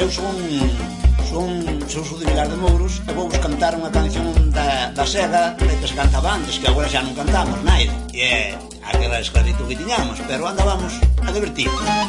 eu son de Vilar de Mouros e vou vos cantar unha canción da Sega que se cantaba antes, que agora xa non cantamos, naide, e é aquela esclarito que tiñamos, pero andábamos a divertir.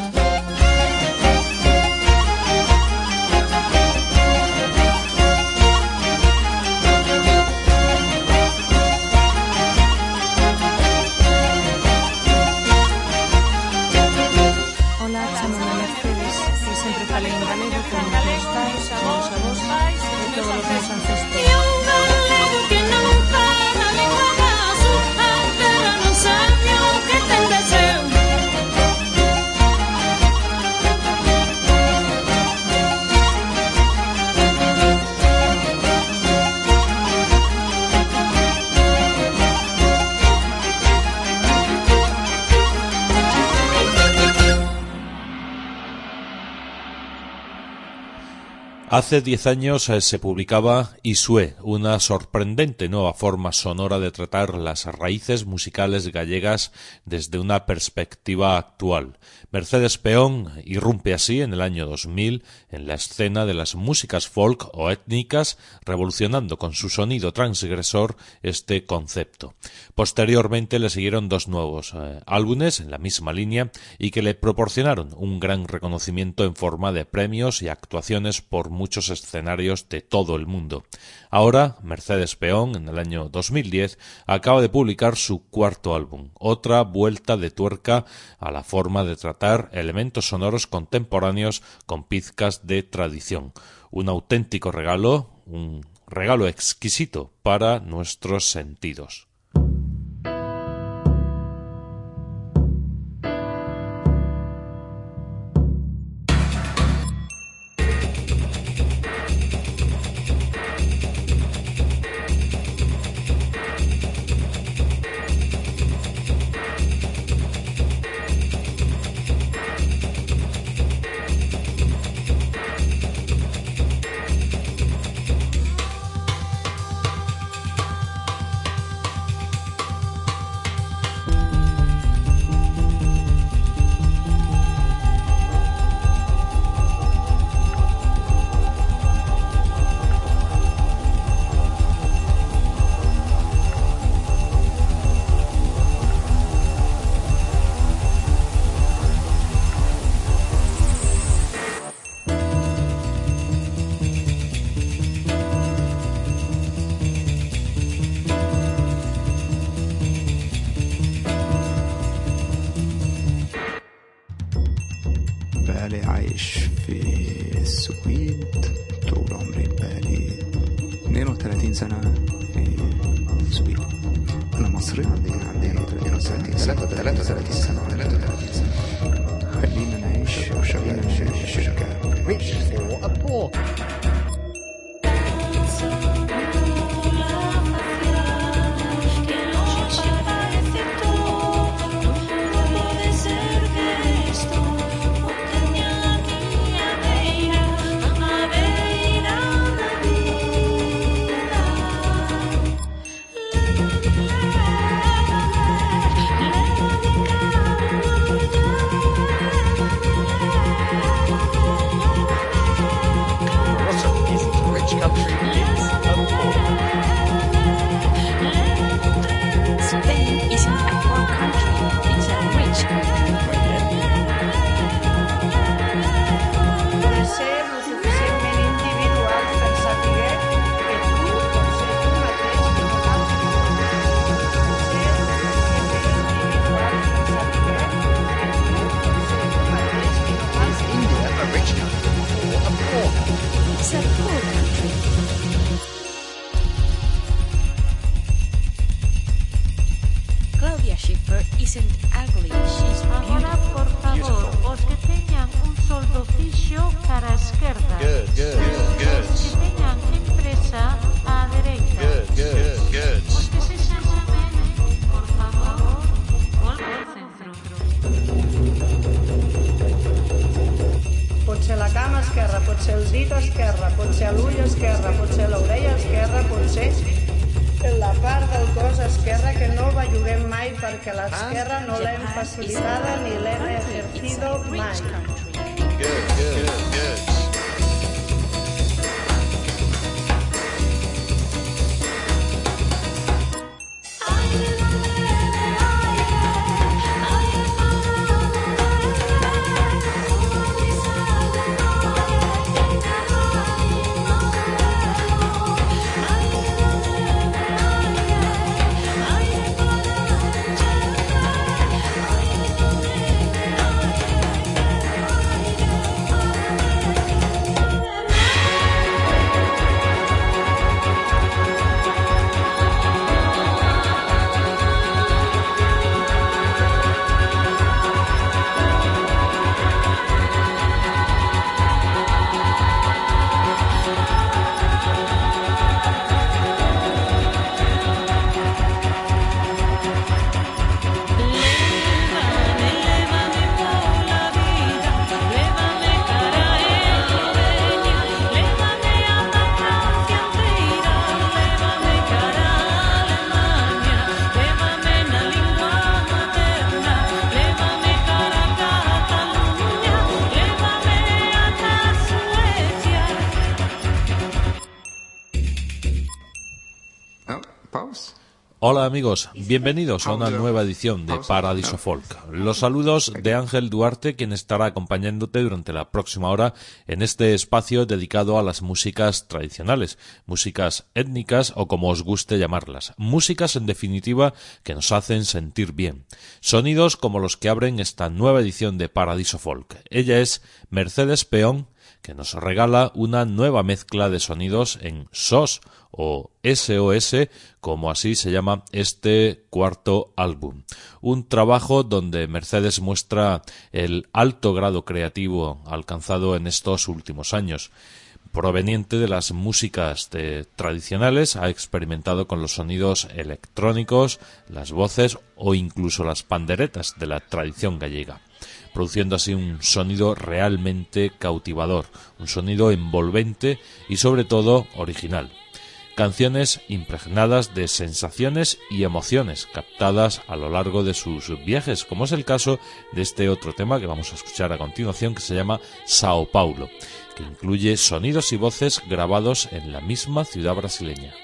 Hace 10 años se publicaba Isue, una sorprendente nueva forma sonora de tratar las raíces musicales gallegas desde una perspectiva actual. Mercedes Peón irrumpe así en el año 2000 en la escena de las músicas folk o étnicas, revolucionando con su sonido transgresor este concepto. Posteriormente le siguieron dos nuevos álbumes en la misma línea y que le proporcionaron un gran reconocimiento en forma de premios y actuaciones por muchos escenarios de todo el mundo. Ahora, Mercedes Peón, en el año 2010, acaba de publicar su cuarto álbum, otra vuelta de tuerca a la forma de tratar elementos sonoros contemporáneos con pizcas de tradición. Un auténtico regalo, un regalo exquisito para nuestros sentidos. بالي عايش في السويد طول عمري، بقالي 32 سنة في السويد. أنا مصري، عندي 33 سنة. خلينا نعيش وخلينا نشجع. Reach for a ball. Hola amigos, bienvenidos a una nueva edición de Paradiso Folk. Los saludos de Ángel Duarte, quien estará acompañándote durante la próxima hora en este espacio dedicado a las músicas tradicionales, músicas étnicas o como os guste llamarlas, músicas en definitiva que nos hacen sentir bien. Sonidos como los que abren esta nueva edición de Paradiso Folk. Ella es Mercedes Peón, que nos regala una nueva mezcla de sonidos en SOS o SOS, como así se llama este cuarto álbum. Un trabajo donde Mercedes muestra el alto grado creativo alcanzado en estos últimos años. Proveniente de las músicas tradicionales, ha experimentado con los sonidos electrónicos, las voces o incluso las panderetas de la tradición gallega, produciendo así un sonido realmente cautivador, un sonido envolvente y sobre todo original. Canciones impregnadas de sensaciones y emociones captadas a lo largo de sus viajes, como es el caso de este otro tema que vamos a escuchar a continuación, que se llama Sao Paulo, que incluye sonidos y voces grabados en la misma ciudad brasileña.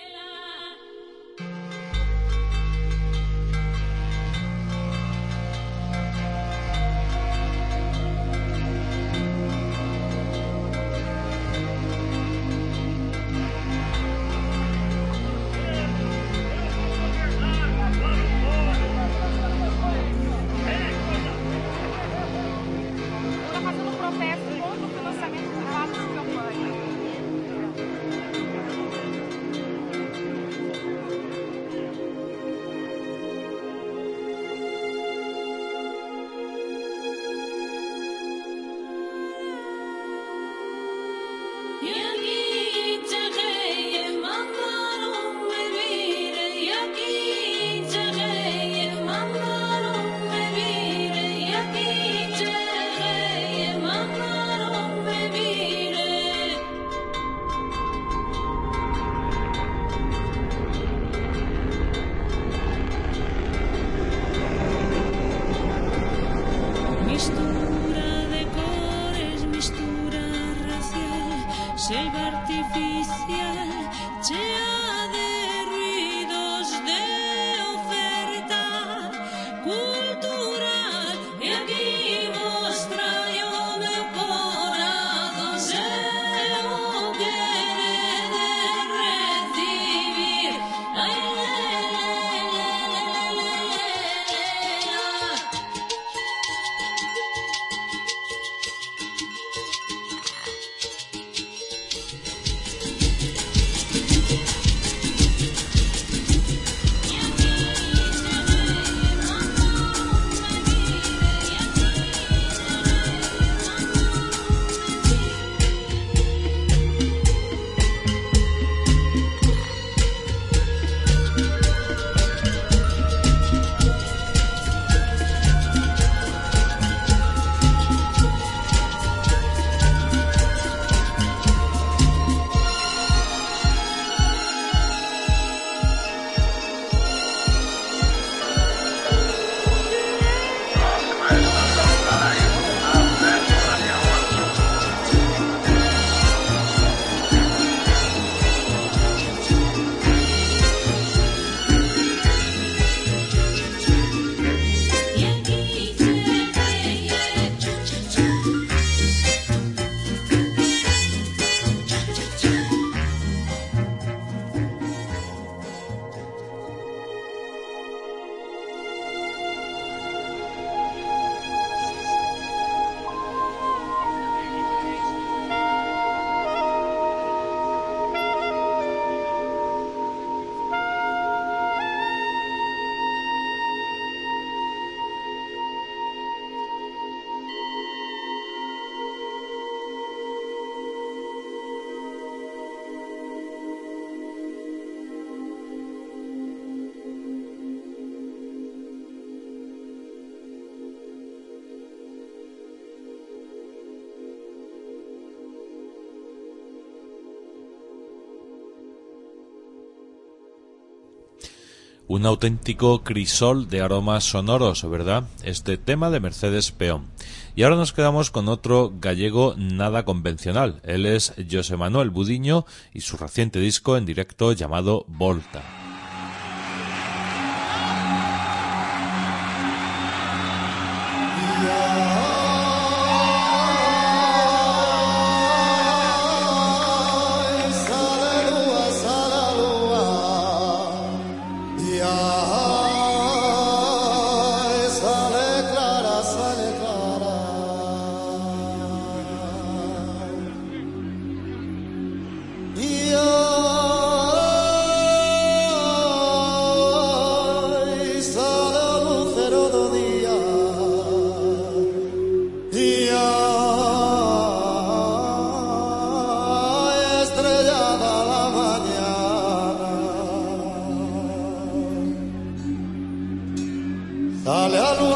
Un auténtico crisol de aromas sonoros, ¿verdad? Este tema de Mercedes Peón. Y ahora nos quedamos con otro gallego nada convencional. Él es José Manuel Budiño y su reciente disco en directo llamado Volta.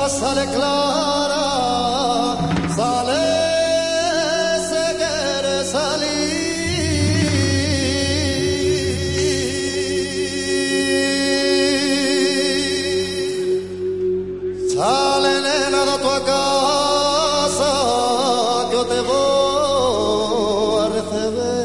sale clara, sale se quiere salir. Sale nena de tu casa que yo te voy a recibir.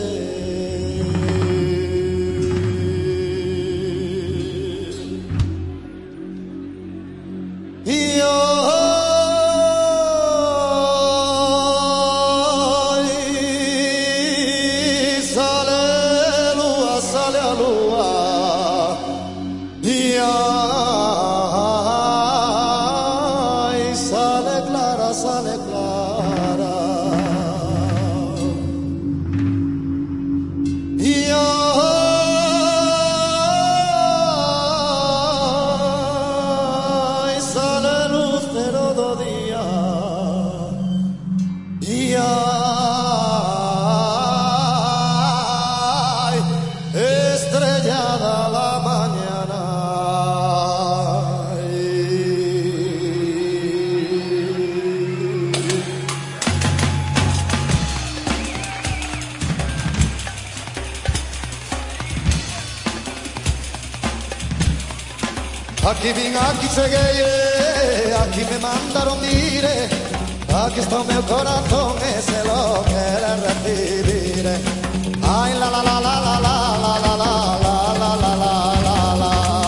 Aquí vine, aquí llegué, aquí me mandaron dire, aquí está mi corazón, ese lo que le recibiré. Ay, la la la la la la la la la la la la la.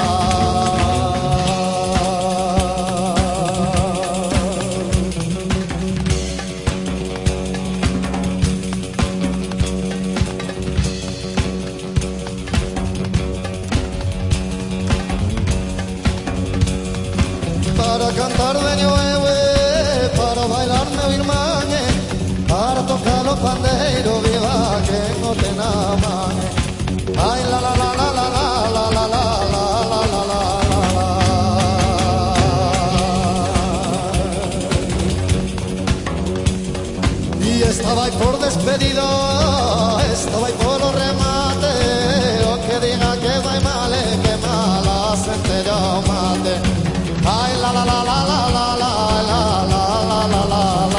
Para cantar de nuevo, para bailar me virmañe, para tocar los pandeiros, viva que no te namañe. Ay, la la la la la la la la la la la la la. Y estaba ahí por despedida, estaba ahí por los remates, o que diga que va mal, que mala gente yo mate. Ay, la la la la la la la la la la la la la.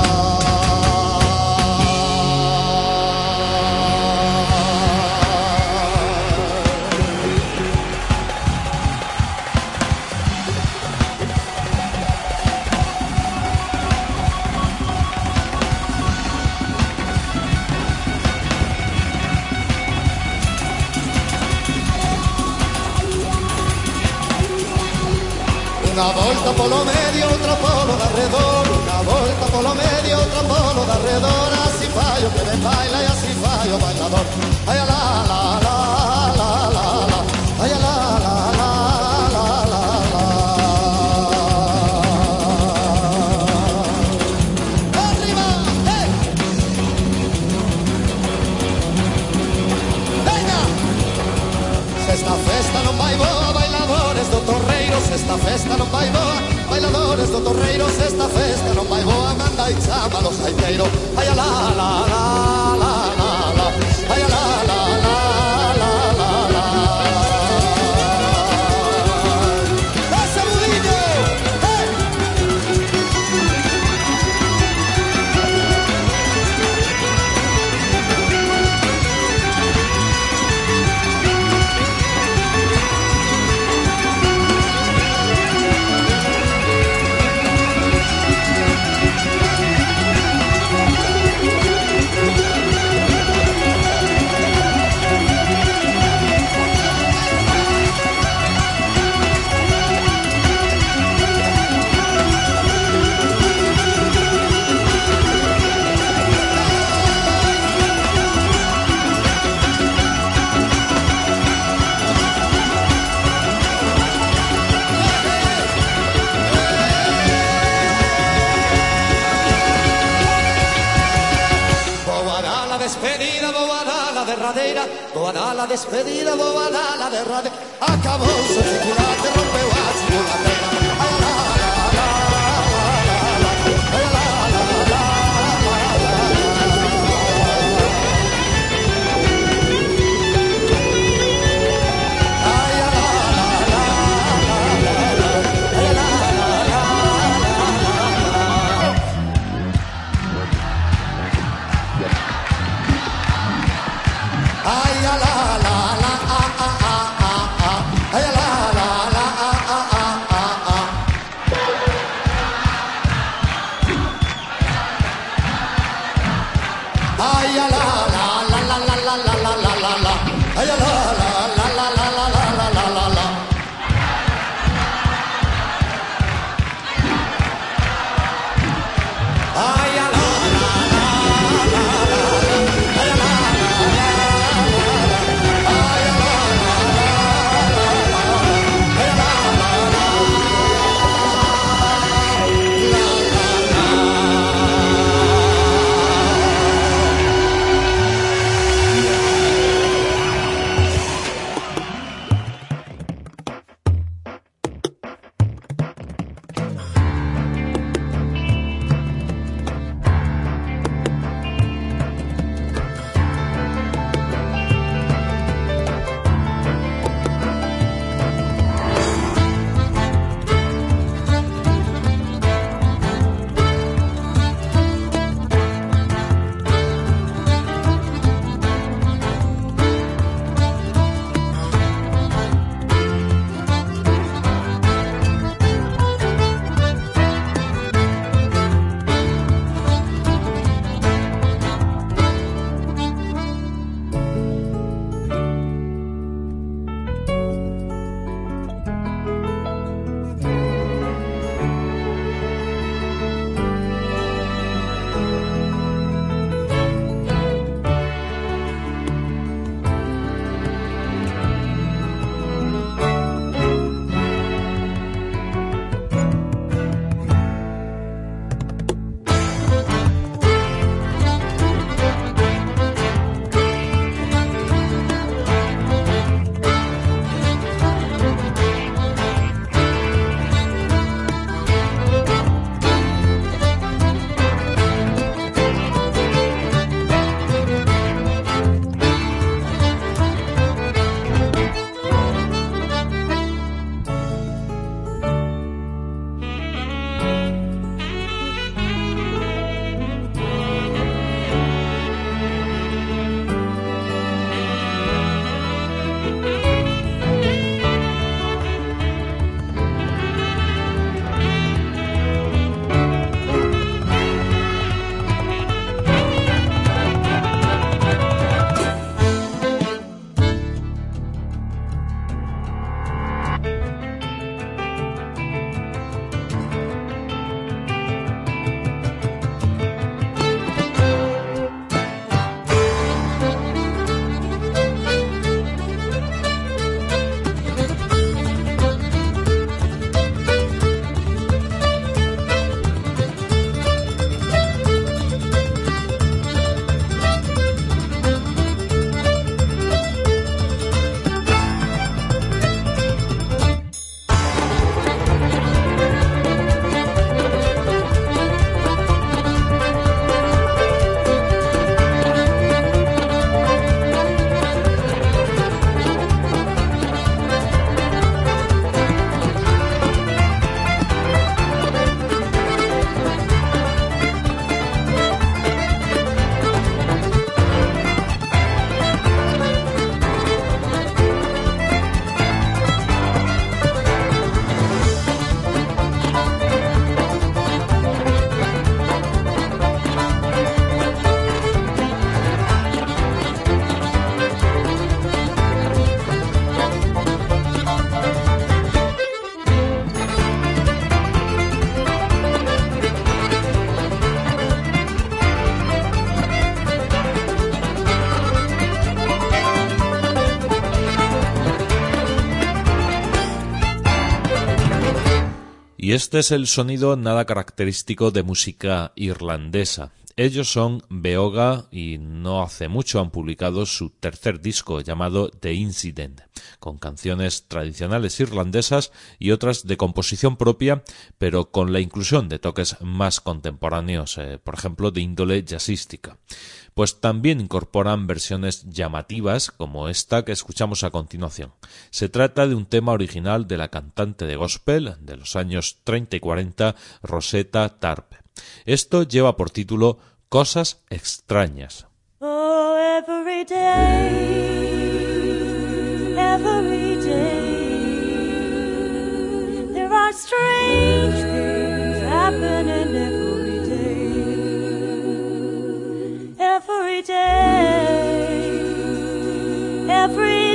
Una volta por lo medio, otra por lo de alrededor. Una volta por lo medio, otra por lo de alrededor. Así fallo que me baila y así fallo bailador. Ay, la la la la la la. Ay, la la la la la la. Arriba, hey. Venga. Esta festa non vai boa, bailadores do Torreiros. Esta festa non vai boa, bailadores do Torreiros. Esta festa non vai boa, manda e chama los gaiteiros. Ay, la la la la la la. Ay, la la la la la la. ¡Ese budillo! ¡Hey! Boa da la despedida, boa da la derradeira. Acabou o seu chocolate, rompeu a chocolateira. Ai, la la la la la la. Ai, la la la la la la. Ai, la la la la la. Ai, la la la la. Ay, la la la la la la la la la la la. Ay, la la la la la la la la la la la. Ay, la la la la la la. Ay, la la la la. Ay, la la la la. Ay, la la la. Y este es el sonido nada característico de música irlandesa. Ellos son Beoga y no hace mucho han publicado su tercer disco llamado The Incident, con canciones tradicionales irlandesas y otras de composición propia, pero con la inclusión de toques más contemporáneos, por ejemplo de índole jazzística. Pues también incorporan versiones llamativas como esta que escuchamos a continuación. Se trata de un tema original de la cantante de gospel de los años 30 y 40, Rosetta Tarpe. Esto lleva por título Cosas extrañas. Oh, every day, there are strange things happening every day. Every every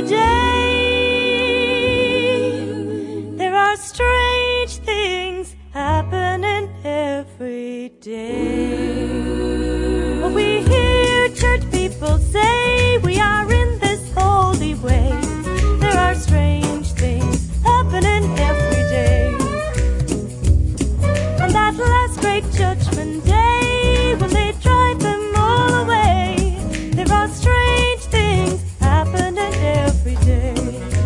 day. There are strange things happening every day. We hear church people say we are in this holy way. There are strange things happening every day. On that last great judgment day, when they drive them all away, there are strange things happening every day.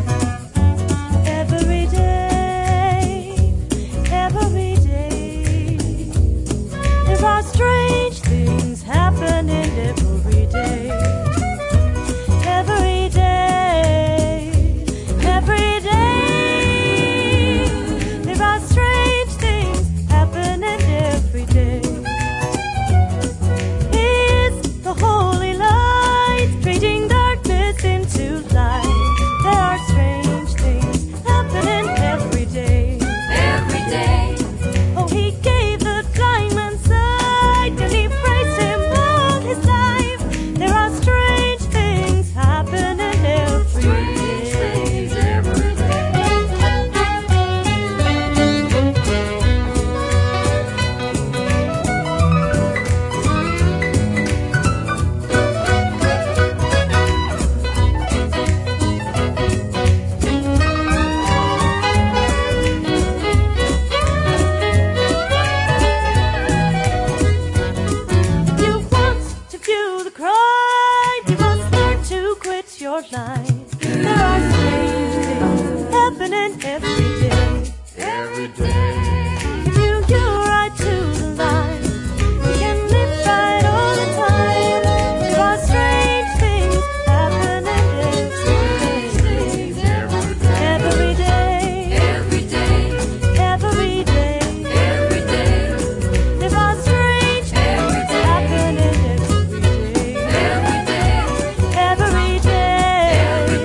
Every day, every day. There are strange things happening every day. Every day, every day. There are strange things happening every day. It's the holy light trading darkness into light. There are strange things happening every day. Every day. Oh, he gave the blind man sight and he praised him all his life. There are strange things happening every day. You want to view the crime, you must learn to quit your life. There are strange things happening every day. Every day. If you right to the line, you can live right all the time. There are strange things happening every day. Every day, every day. Every day. There are strange things happening every day. Every day. Every day.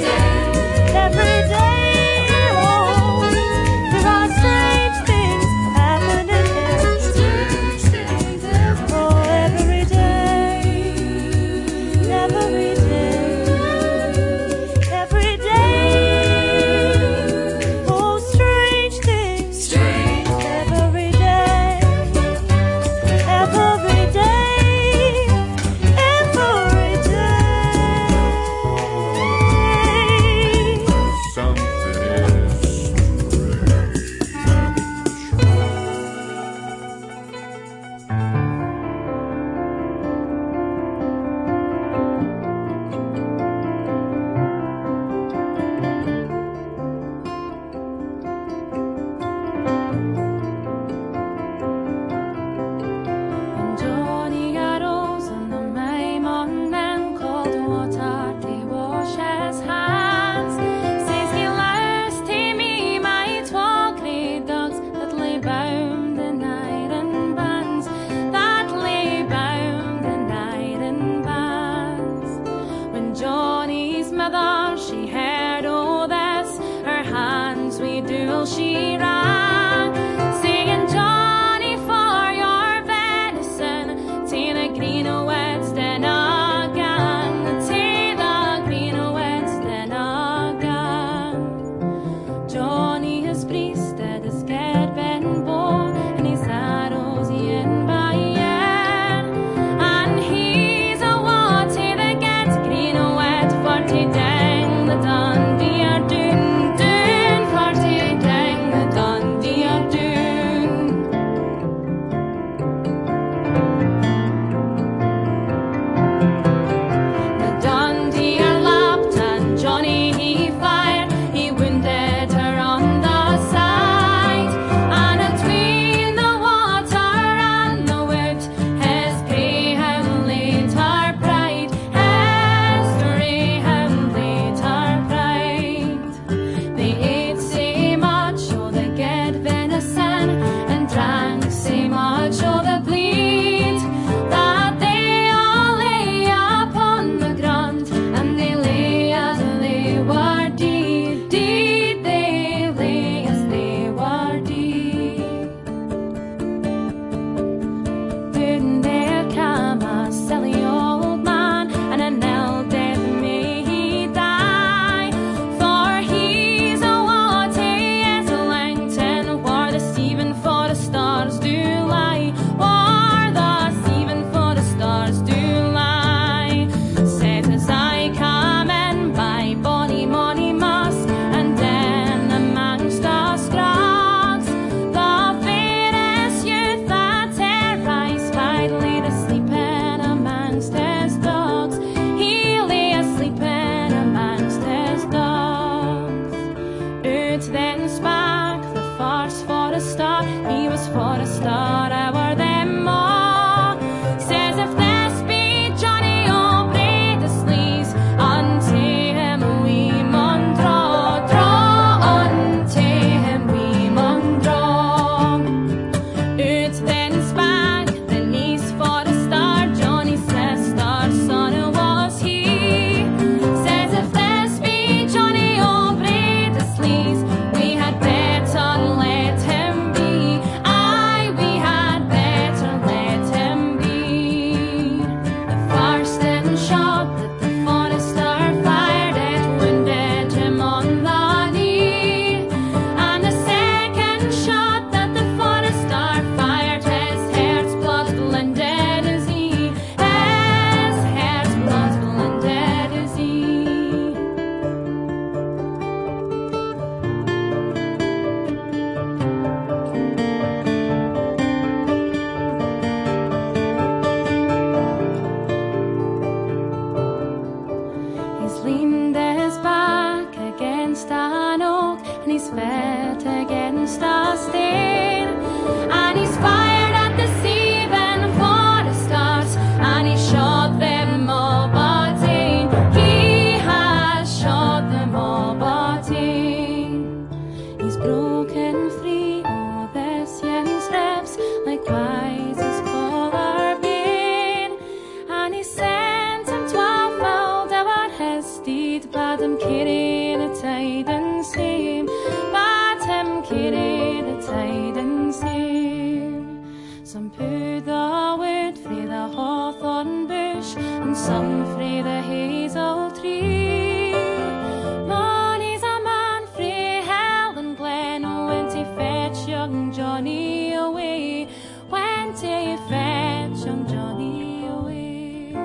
Sun frae the hazel tree. Mony's a man frae Helen Glen, went to fetch young Johnny away. Went to fetch young Johnny away.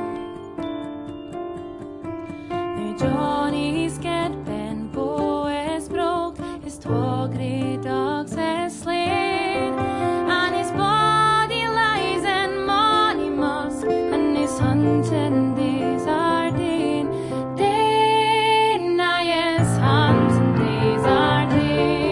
Now Johnny's get Ben Bow is broke, his twa grey dogs is slain, and his body lies in Monymusk, and his hunting days are done. Then I his hunting days are done.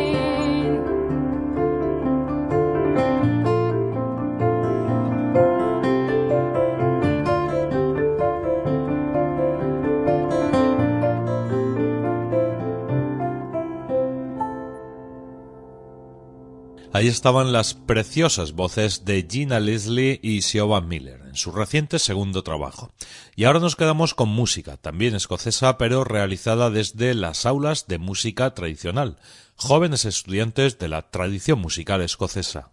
Ahí estaban las preciosas voces de Gina Leslie y Siobhan Miller en su reciente segundo trabajo. Y ahora nos quedamos con música, también escocesa, pero realizada desde las aulas de música tradicional, jóvenes estudiantes de la tradición musical escocesa.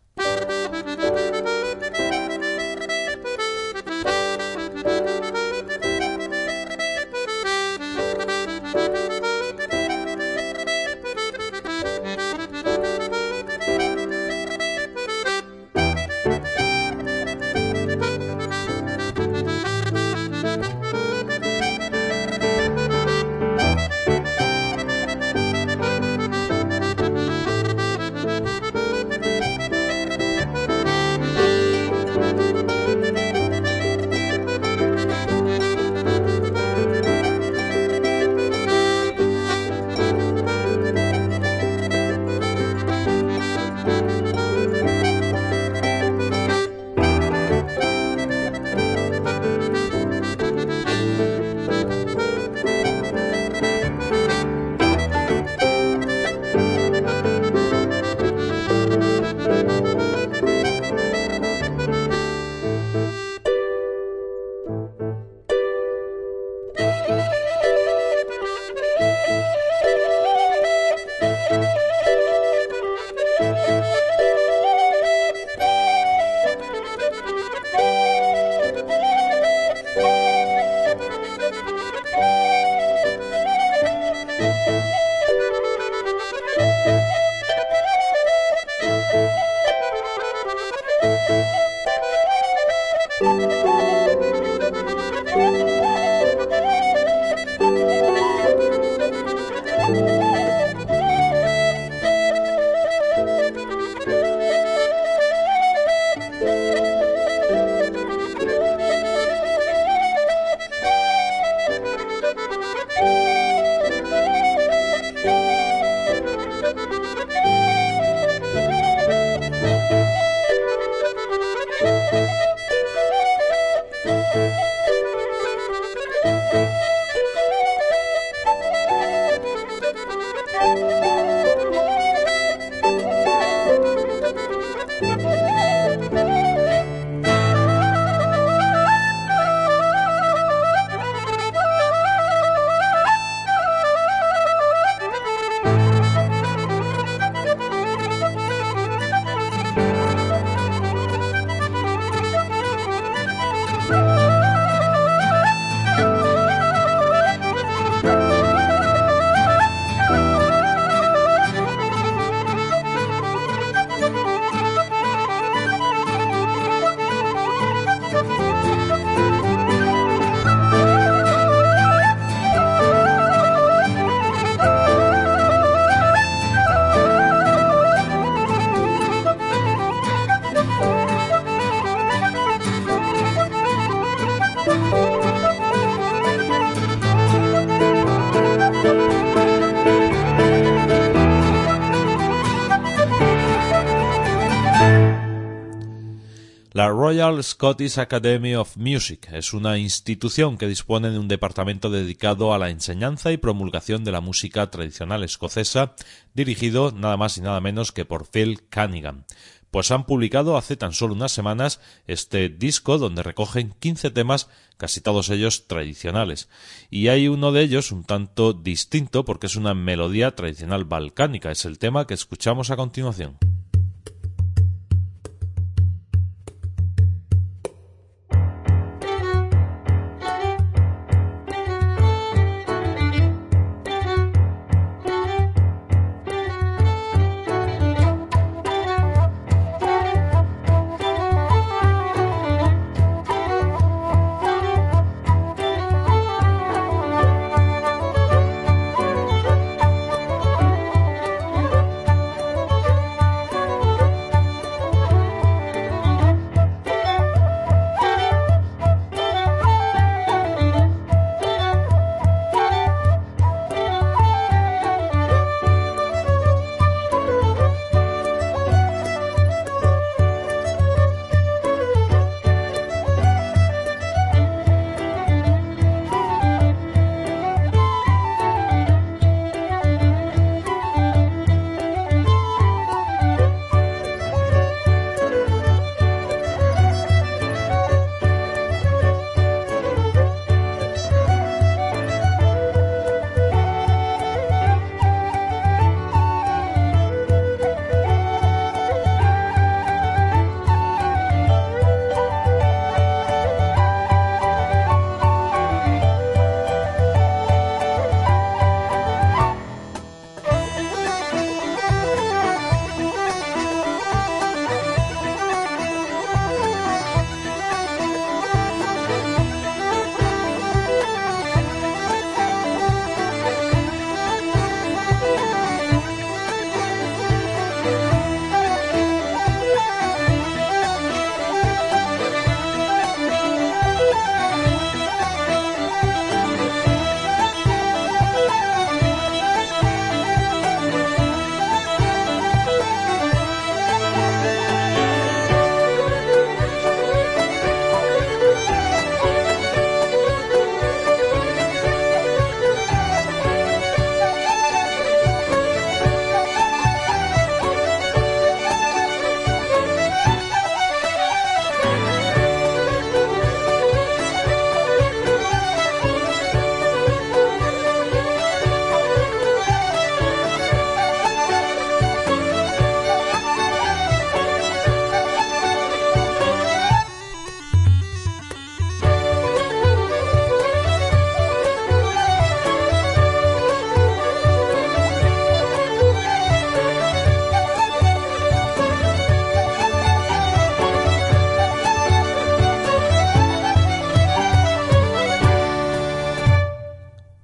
La Royal Scottish Academy of Music es una institución que dispone de un departamento dedicado a la enseñanza y promulgación de la música tradicional escocesa, dirigido nada más y nada menos que por Phil Cunningham. Pues han publicado hace tan solo unas semanas este disco donde recogen 15 temas, casi todos ellos tradicionales. Y hay uno de ellos un tanto distinto porque es una melodía tradicional balcánica, es el tema que escuchamos a continuación.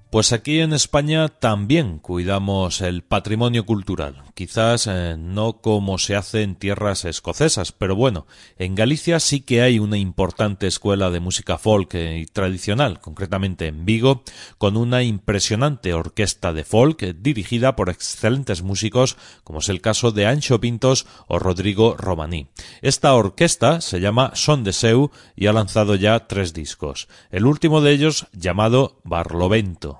Pues aquí en España también cuidamos el patrimonio cultural, quizás no como se hace en tierras escocesas, pero bueno, en Galicia sí que hay una importante escuela de música folk y tradicional, concretamente en Vigo, con una impresionante orquesta de folk dirigida por excelentes músicos, como es el caso de Anxo Pintos o Rodrigo Romaní. Esta orquesta se llama Son de Seu y ha lanzado ya 3 discos, el último de ellos llamado Barlovento.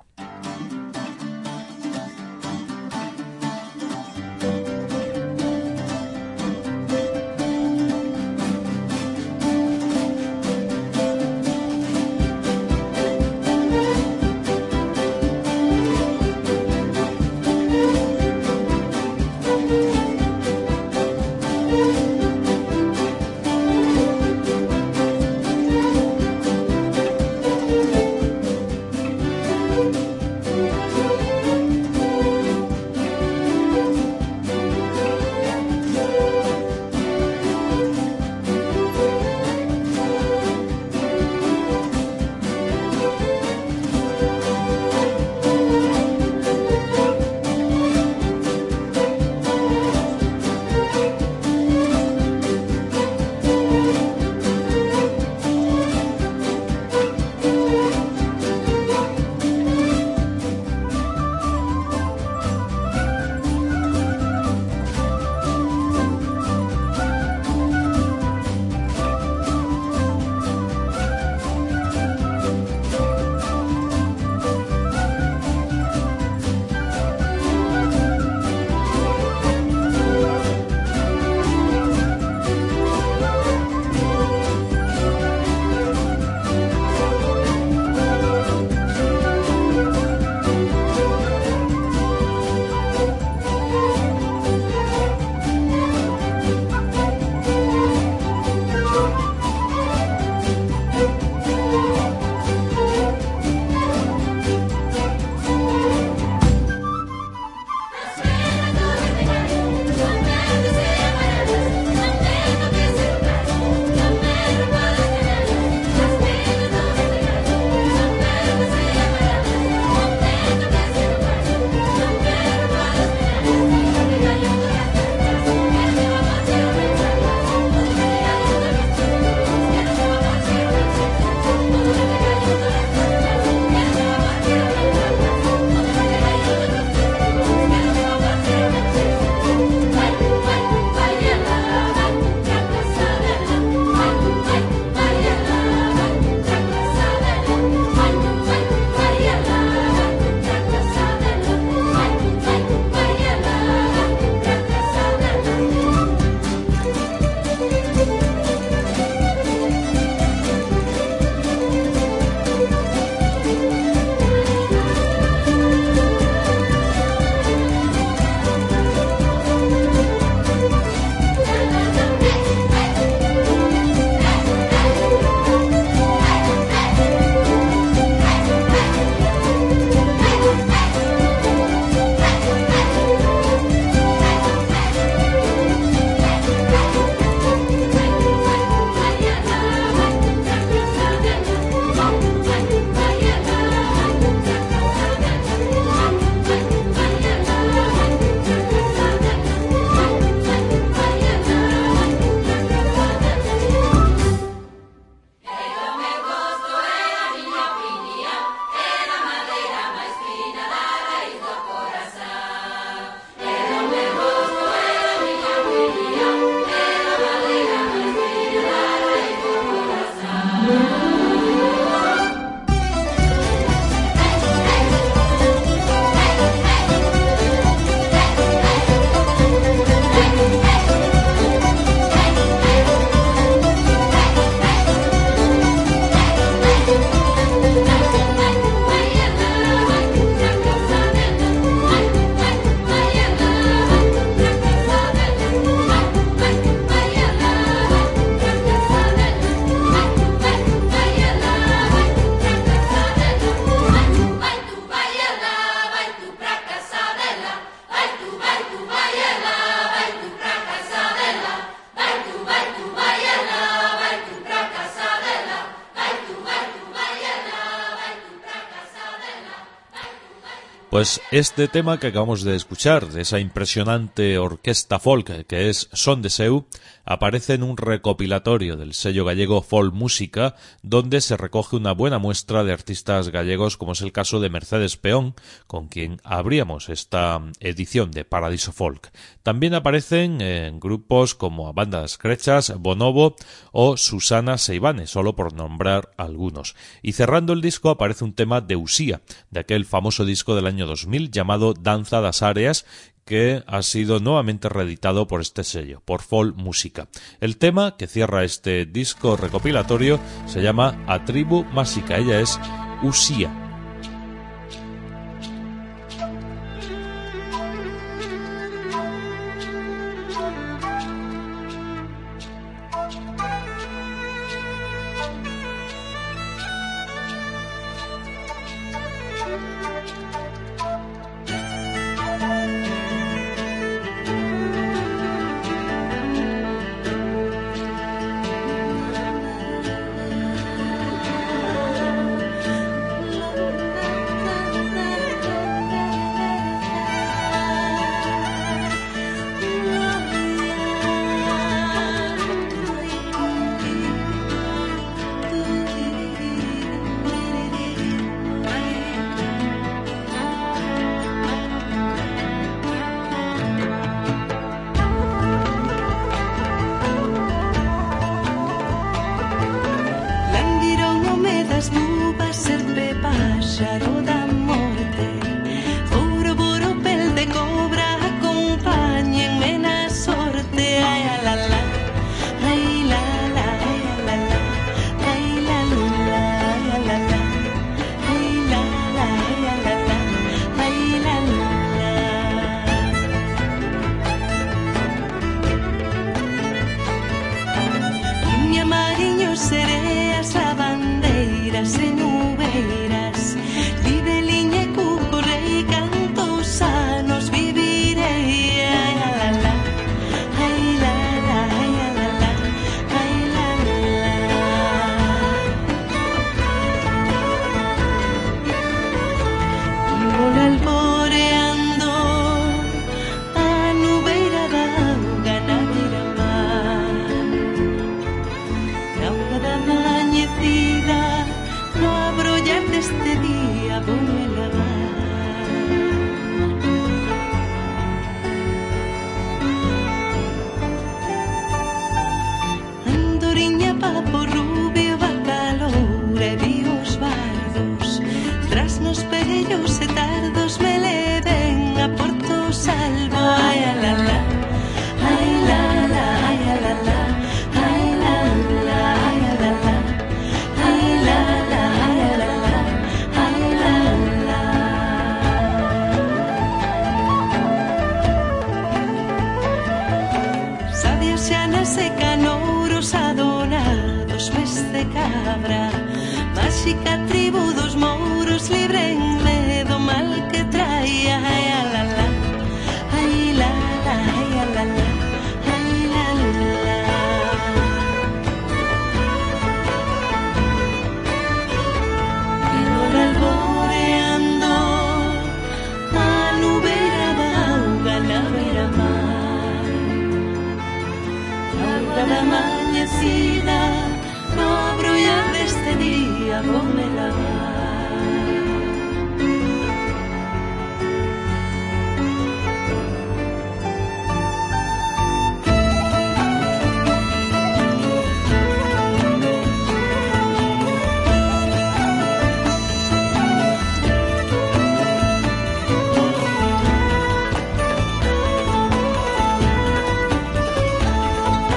Pues este tema que acabamos de escuchar, de esa impresionante orquesta folk que es Son de Seu, aparece en un recopilatorio del sello gallego Folk Música, donde se recoge una buena muestra de artistas gallegos, como es el caso de Mercedes Peón, con quien abríamos esta edición de Paradiso Folk. También aparecen en grupos como Bandas Crechas, Bonobo o Susana Seivane, solo por nombrar algunos. Y cerrando el disco aparece un tema de Usía, de aquel famoso disco del año 2000 llamado Danza das Áreas, que ha sido nuevamente reeditado por este sello, por Folk Música. El tema que cierra este disco recopilatorio se llama A Tribu Másica, ella es Usía.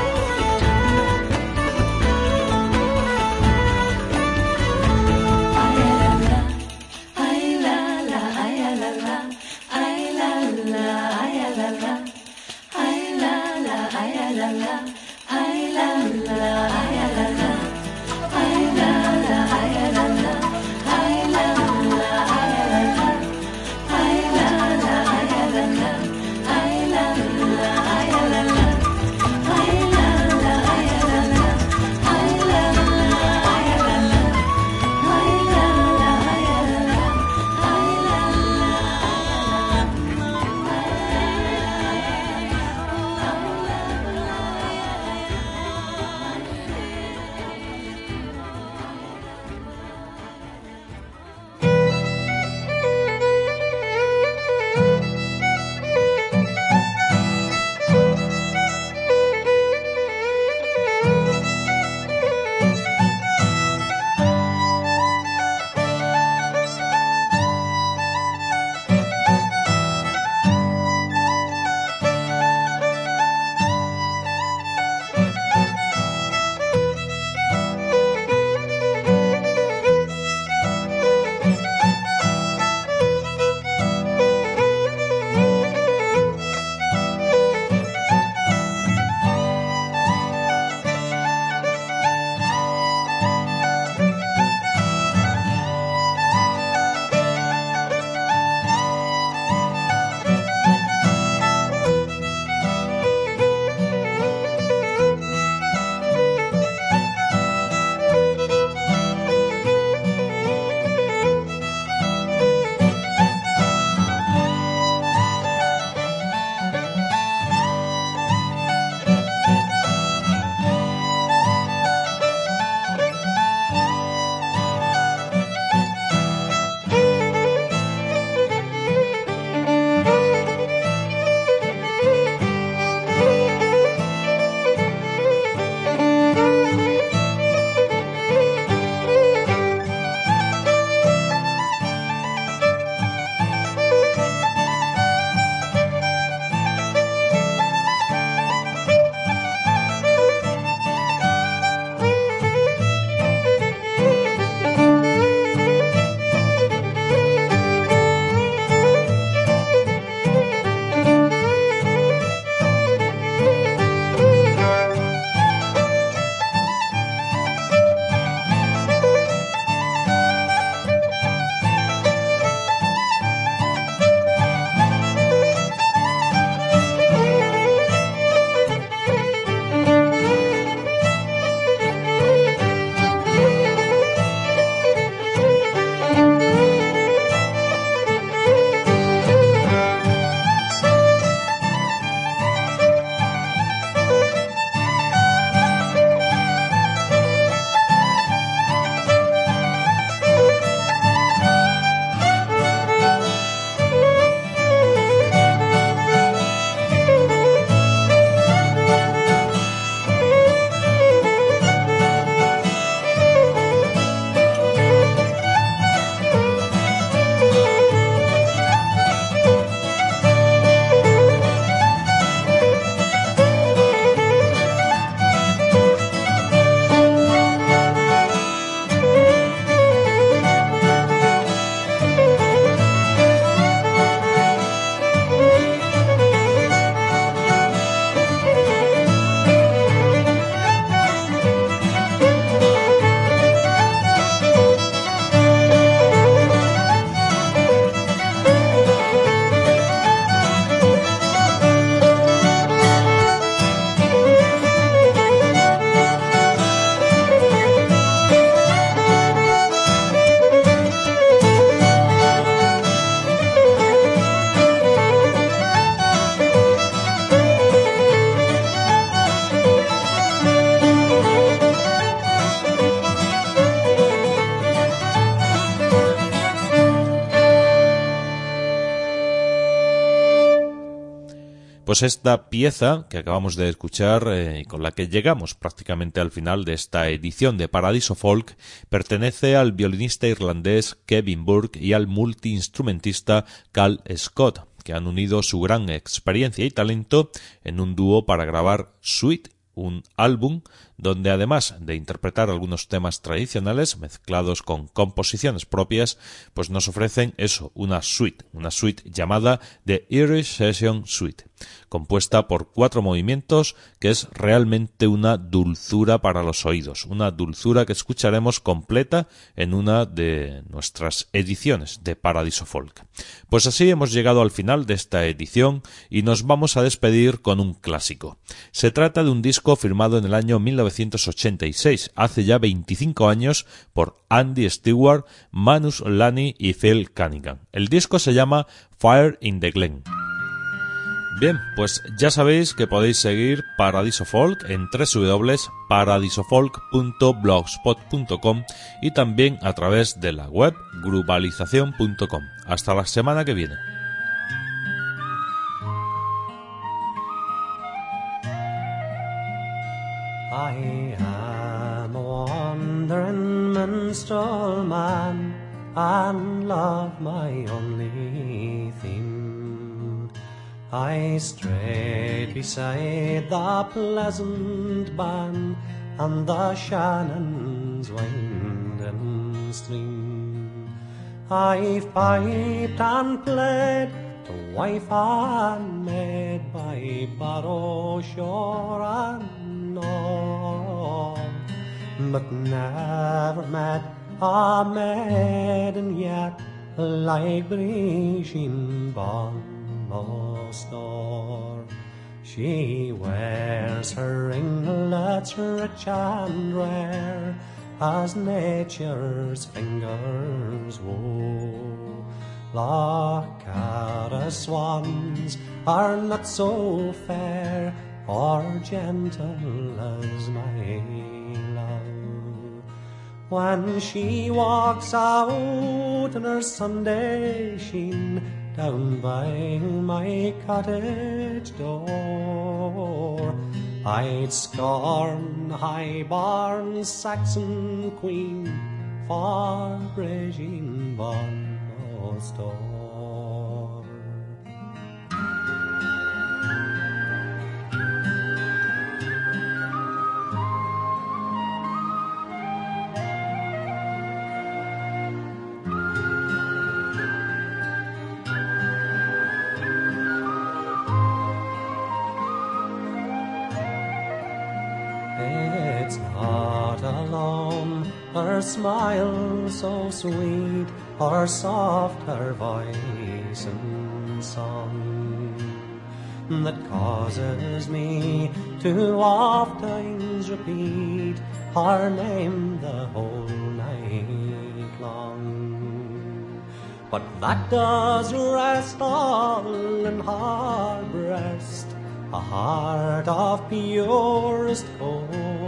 I Pues esta pieza que acabamos de escuchar, con la que llegamos prácticamente al final de esta edición de Paradiso Folk, pertenece al violinista irlandés Kevin Burke y al multiinstrumentista Cal Scott, que han unido su gran experiencia y talento en un dúo para grabar Sweet, un álbum donde además de interpretar algunos temas tradicionales mezclados con composiciones propias, pues nos ofrecen eso, una suite llamada The Irish Session Suite, compuesta por 4 movimientos, que es realmente una dulzura para los oídos, una dulzura que escucharemos completa en una de nuestras ediciones de Paradiso Folk. Pues así hemos llegado al final de esta edición y nos vamos a despedir con un clásico. Se trata de un disco firmado en el año 1986, hace ya 25 años, por Andy Stewart, Manus Lani y Phil Cunningham. El disco se llama Fire in the Glen. Bien, pues ya sabéis que podéis seguir Paradiso Folk en www.paradisofolk.blogspot.com y también a través de la web grubalización.com. Hasta la semana que viene. I am a wandering minstrel man, and love my only theme. I strayed beside the pleasant burn and the Shannon's winding stream. I've piped and played to wife and maid by Barrow shore and all, but never met a maiden yet like Brigitte Bon Mostor. She wears her ringlets rich and rare as nature's fingers wove. Lochara swans are not so fair or gentle as my love. When she walks out in her Sunday sheen down by my cottage door, I'd scorn high-born Saxon queen for Brigitte Bon Mostor. It's not alone her smile so sweet, or soft her voice and song, that causes me to oft times repeat her name the whole night long. But that does rest all in her breast, a heart of purest gold,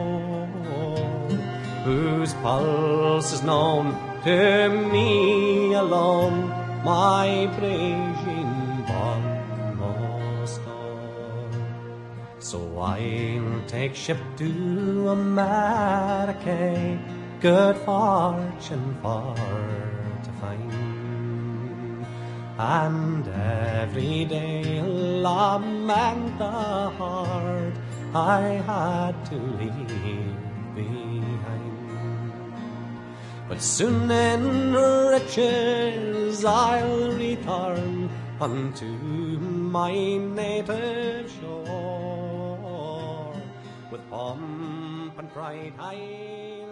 whose pulse is known to me alone, my Brigitte Bon Mostor. So I'll take ship to America, good fortune for to find, and every day lament the heart I had to leave behind. But soon in riches I'll return unto my native shore, with pomp and pride I